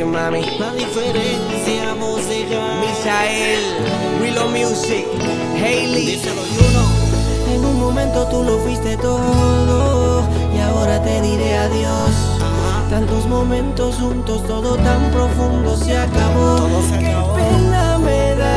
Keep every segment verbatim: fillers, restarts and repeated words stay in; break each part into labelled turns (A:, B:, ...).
A: making, mami.
B: La diferencia musical.
A: Misael, Willow Music, Hailey.
B: Díselo, Juno.
A: En un momento tú lo fuiste todo y ahora te diré adiós.
B: Ajá.
A: Tantos momentos juntos, todo tan profundo se acabó.
B: Todo se acabó.
A: Qué pena me da.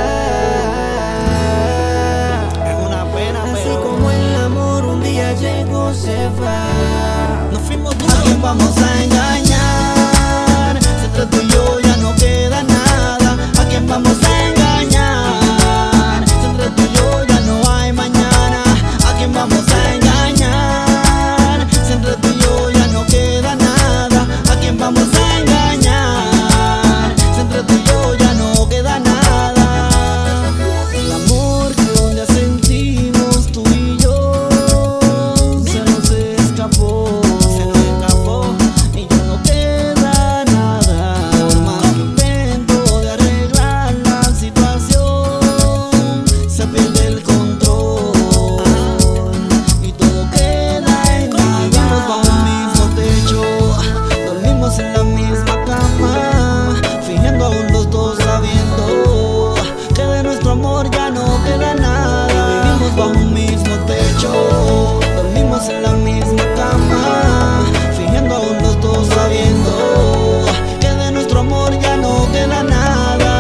B: Es una pena,
A: Así
B: pero
A: como el amor un día llegó, se va.
B: nos fuimos duros. ¿A quién vamos a engañar? Si entre tú y yo ya no queda nada. ¿A quién vamos a engañar? Si entre tú y yo ya no hay mañana. ¿A quién vamos a engañar? Si entre tú y yo ya no queda nada. ¿A quién vamos a engañar? Si entre tú y yo ya no queda nada. El amor que un día sentimos tú y yo se nos escapó. Se nos escapó y ya no queda nada. Por más que intento de arreglar la situación, se pierde el control y todo queda en nada. Vivimos bajo el mismo techo, dormimos en la misma cama, fingiendo aún los dos sabiendo que de nuestro amor ya no queda nada. Vivimos bajo un mismo techo, dormimos en la misma cama, fingiendo aún los dos sabiendo que de nuestro amor ya no queda nada.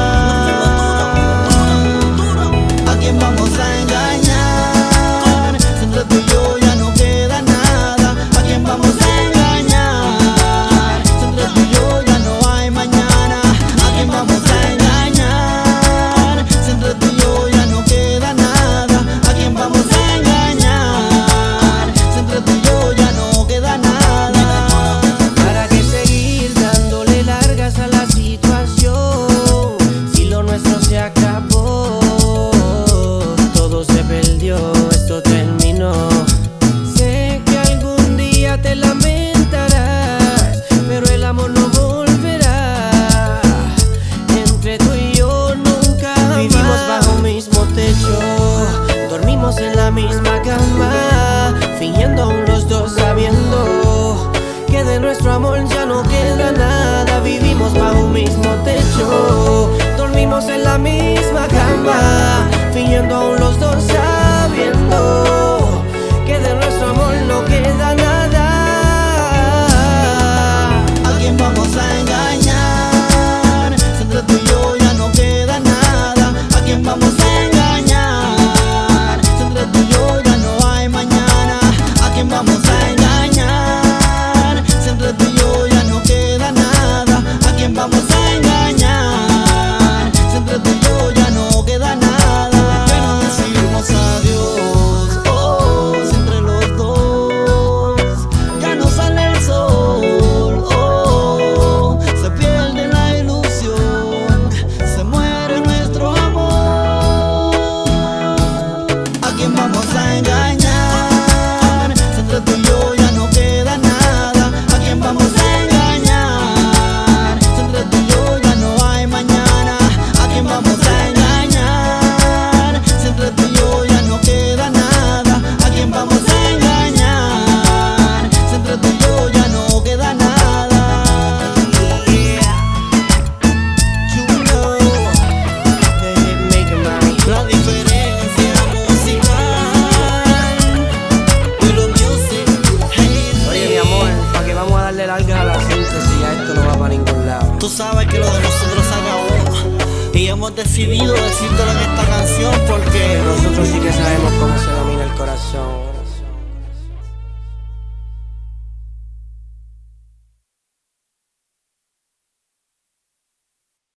B: ¿A quién vamos a engañar? Si entre tú y yo ya no queda nada. ¿A quién vamos a engañar? Si entre tú y yo ya no hay mañana. ¿A quién vamos a engañar? Si entre tú y yo ya no queda nada. ¿A quién vamos a engañar? Si entre tú y yo ya no queda nada.
A: ¿Para qué seguir dándole largas a la situación? Si lo nuestro se acabó, todo se perdió, esto terminó. Sé que algún día te lamentarás, pero el amor no volverá. Entre tú y yo nunca vivimos bajo un mismo techo, dormimos en la misma cama, fingiendo aún los dos sabiendo que de nuestro amor ya no queda nada. Vivimos bajo un mismo techo, dormimos en la misma cama, fingiendo aún los dos sabiendo que de nuestro amor no queda nada.
B: ¿A quién vamos a engañar? Si entre tú y yo ya no queda nada. ¿A quién vamos a engañar? Si entre tú y yo ya no hay mañana. ¿A quién vamos a engañar? Si entre tú y yo ya no queda nada. ¿A quién vamos a engañar? Si entre tú y yo ya no queda nada. Que nos decimos adiós, oh, si entre los dos ya no sale el sol, oh, se pierde la ilusión, se muere nuestro amor. ¿A quién vamos a engañar? Si entre tú y yo ya no queda nada. ¿A quién vamos a engañar? Si entre tú y yo ya no hay mañana. ¿A quién vamos a engañar? Si entre tú y yo ya no queda nada. ¿A quién vamos a engañar? Si entre tú y yo ya no queda nada.
A: You know, the hit maker, mami.
B: La diferencia musical. Willow Music, Hailey.
A: Oye, mi amor, ¿para qué vamos a darle largas a la síntesis? Ya esto no va para ningún lado.
B: Tú sabes que lo de nosotros se acabó y hemos decidido decírtelo en esta canción.